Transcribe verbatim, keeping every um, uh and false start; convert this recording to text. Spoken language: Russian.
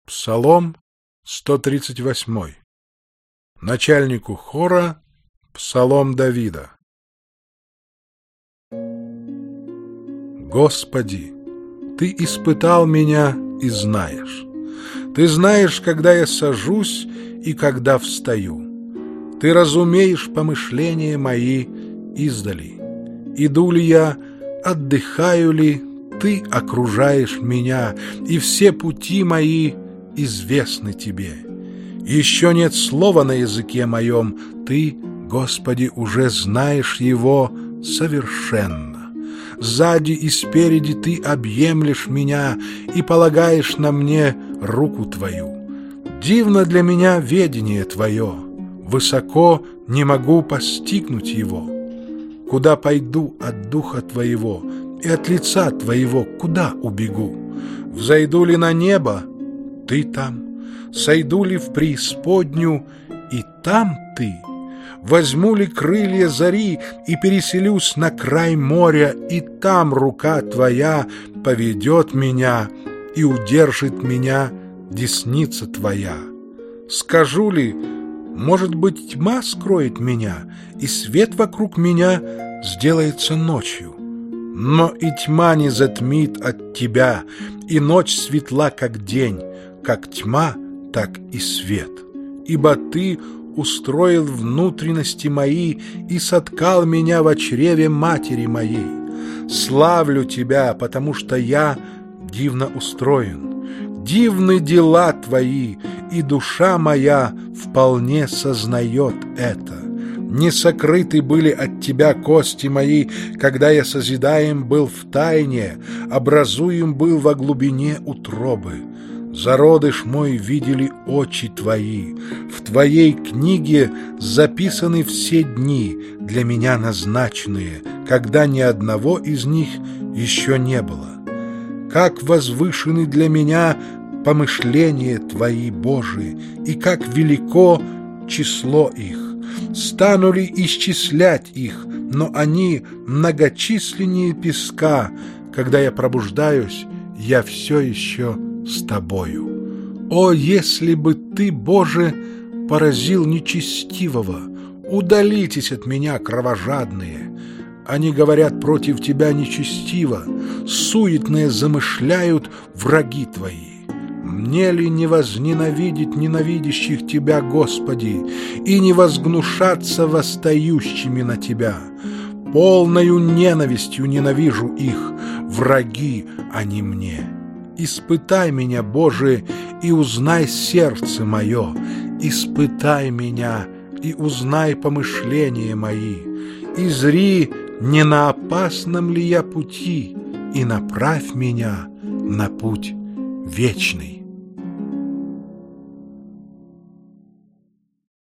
Псалом сто тридцать восемь. Начальнику хора псалом Давида. Господи, Ты испытал меня и знаешь. Ты знаешь, когда я сажусь и когда встаю. Ты разумеешь помышления мои издали. Иду ли я, отдыхаю ли, Ты окружаешь меня, и все пути мои известны Тебе. Еще нет слова на языке моем, Ты, Господи, уже знаешь его совершенно. Сзади и спереди Ты объемлешь меня и полагаешь на мне руку Твою. Дивно для меня ведение Твое, высоко не могу постигнуть его. Куда пойду от Духа Твоего и от лица Твоего куда убегу? Взойду ли на небо? Ты там. Сойду ли в преисподнюю? И там Ты. Возьму ли крылья зари и переселюсь на край моря, и там рука Твоя поведет меня и удержит меня десница Твоя. Скажу ли, может быть, тьма скроет меня, и свет вокруг меня сделается ночью. Но и тьма не затмит от Тебя, и ночь светла, как день, как тьма, так и свет. Ибо Ты устроил внутренности мои и соткал меня во чреве матери моей. Славлю Тебя, потому что я дивно устроен. Дивны дела Твои, и душа моя вполне сознает это. Не сокрыты были от Тебя кости мои, когда я созидаем был в тайне, образуем был во глубине утробы. Зародыш мой видели очи Твои, в Твоей книге записаны все дни, для меня назначенные, когда ни одного из них еще не было. Как возвышены для меня помышления Твои, Божии, и как велико число их. Стану ли исчислять их, но они многочисленнее песка. Когда я пробуждаюсь, я все еще с Тобою. О, если бы Ты, Боже, поразил нечестивого! Удалитесь от меня, кровожадные! Они говорят против Тебя нечестиво, суетные замышляют враги Твои. Мне ли не возненавидеть ненавидящих Тебя, Господи, и не возгнушаться восстающими на Тебя? Полною ненавистью ненавижу их, враги они мне. Испытай меня, Боже, и узнай сердце мое, испытай меня и узнай помышления мои, и зри, не на опасном ли я пути, и направь меня на путь вечный.